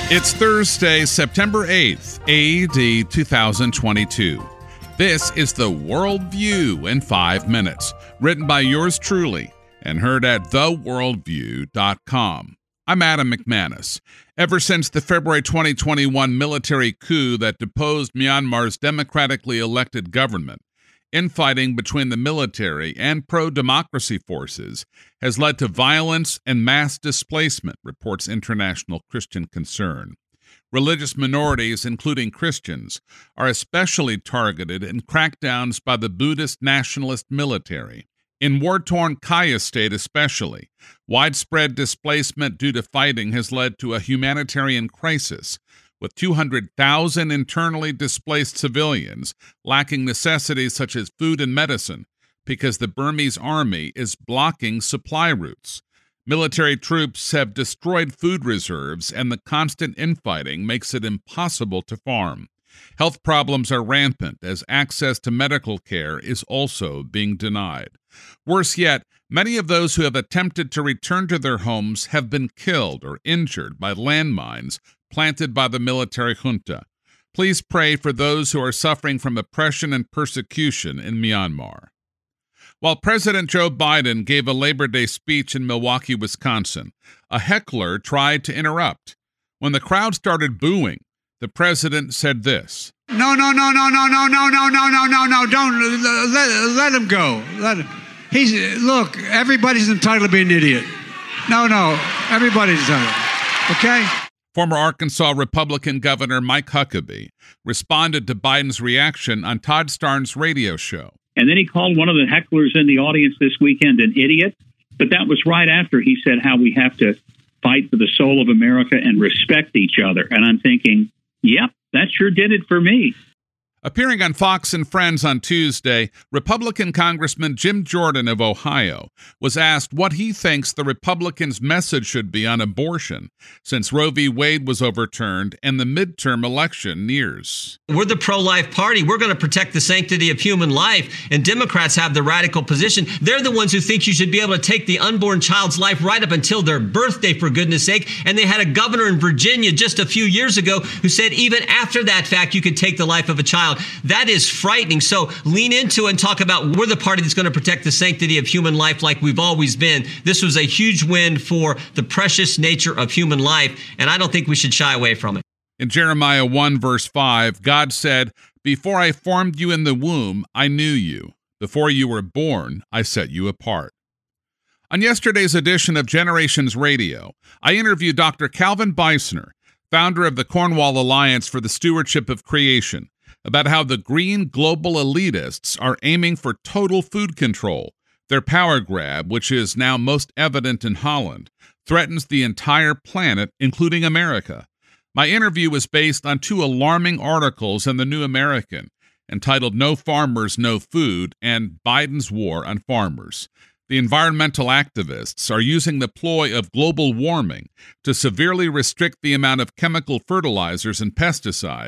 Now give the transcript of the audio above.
It's Thursday, September 8th, AD 2022. This is the Worldview in 5 minutes, written by yours truly and heard at theworldview.com. I'm Adam McManus. Ever since the February 2021 military coup that deposed Myanmar's democratically elected government, infighting between the military and pro-democracy forces has led to violence and mass displacement, reports International Christian Concern. Religious minorities, including Christians, are especially targeted in crackdowns by the Buddhist nationalist military. In war-torn Kaya State especially, widespread displacement due to fighting has led to a humanitarian crisis, with 200,000 internally displaced civilians lacking necessities such as food and medicine because the Burmese army is blocking supply routes. Military troops have destroyed food reserves, and the constant infighting makes it impossible to farm. Health problems are rampant as access to medical care is also being denied. Worse yet, many of those who have attempted to return to their homes have been killed or injured by landmines planted by the military junta. Please pray for those who are suffering from oppression and persecution in Myanmar. While President Joe Biden gave a Labor Day speech in Milwaukee, Wisconsin, a heckler tried to interrupt. When the crowd started booing, the president said this: No, don't let him go. Look, everybody's entitled to be an idiot. No, everybody's entitled. Okay? Former Arkansas Republican Governor Mike Huckabee responded to Biden's reaction on Todd Starnes' radio show. And then he called one of the hecklers in the audience this weekend an idiot. But that was right after he said how we have to fight for the soul of America and respect each other. And I'm thinking, yep, that sure did it for me. Appearing on Fox and Friends on Tuesday, Republican Congressman Jim Jordan of Ohio was asked what he thinks the Republicans' message should be on abortion since Roe v. Wade was overturned and the midterm election nears. We're the pro-life party. We're going to protect the sanctity of human life, and Democrats have the radical position. They're the ones who think you should be able to take the unborn child's life right up until their birthday, for goodness sake. And they had a governor in Virginia just a few years ago who said even after that fact, you could take the life of a child. That is frightening. So lean into it and talk about we're the party that's going to protect the sanctity of human life like we've always been. This was a huge win for the precious nature of human life, and I don't think we should shy away from it. In Jeremiah 1, verse 5, God said, "Before I formed you in the womb, I knew you. Before you were born, I set you apart." On yesterday's edition of Generations Radio, I interviewed Dr. Calvin Beisner, founder of the Cornwall Alliance for the Stewardship of Creation, about how the green global elitists are aiming for total food control. Their power grab, which is now most evident in Holland, threatens the entire planet, including America. My interview was based on 2 alarming articles in the New American, entitled "No Farmers, No Food" and "Biden's War on Farmers." The environmental activists are using the ploy of global warming to severely restrict the amount of chemical fertilizers and pesticides